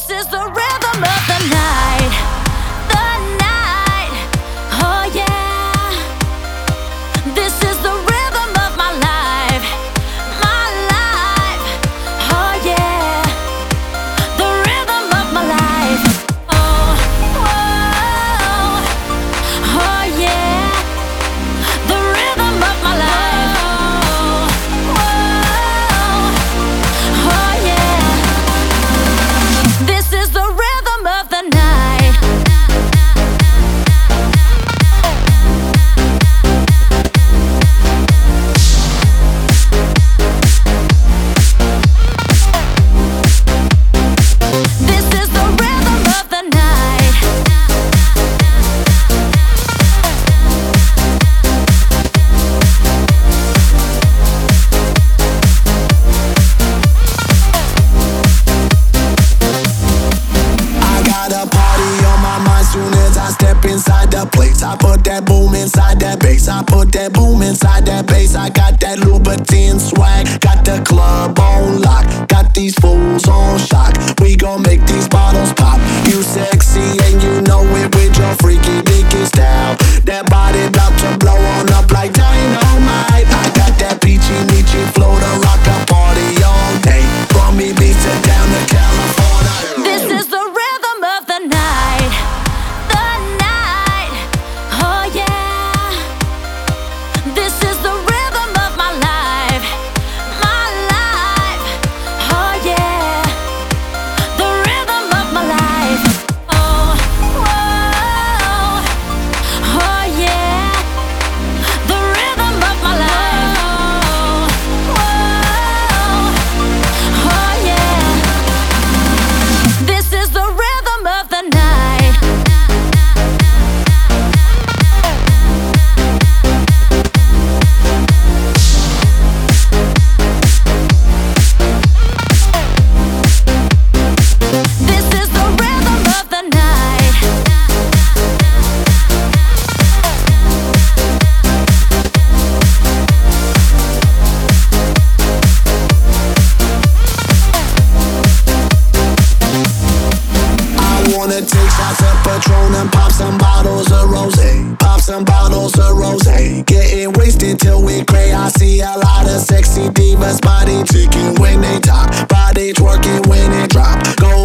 This is the rhythm of the night. The night. Oh yeah. This is the rhythm of my life. My life. Oh yeah. The rhythm of my life. Oh, whoa. Oh yeah. The rhythm of my life. Whoa. Oh yeah. This is the rhythm of the night. This is the rhythm of the night. I got a party on my mind soon as I step inside the place. I put that boom inside that bass. I put that boom inside that bass. I got that Louboutin swag. Got the club on lock. Got these fools on shock. We gon' make these bottles pop. You sexy and you know it with your freaky dicky style. That body about to blow on up like dynamite. I got that peachy meachy flow to rock a party all day. From Ibiza down to California. This is the rhythm of the night. The night. Oh yeah. This is the rhythm of my life. My life. Oh yeah. The rhythm of my life. Oh, whoa. Oh yeah. The rhythm of my life. Whoa. Oh yeah. This is the rhythm of the night. This is the rhythm of the night. I wanna take shots of Patron and pop some bottles of rosé. Pop some bottles of rosé. Getting wasted till we cray. I see a lot of sexy divas, body ticking when they talk, body twerking when it drop. Go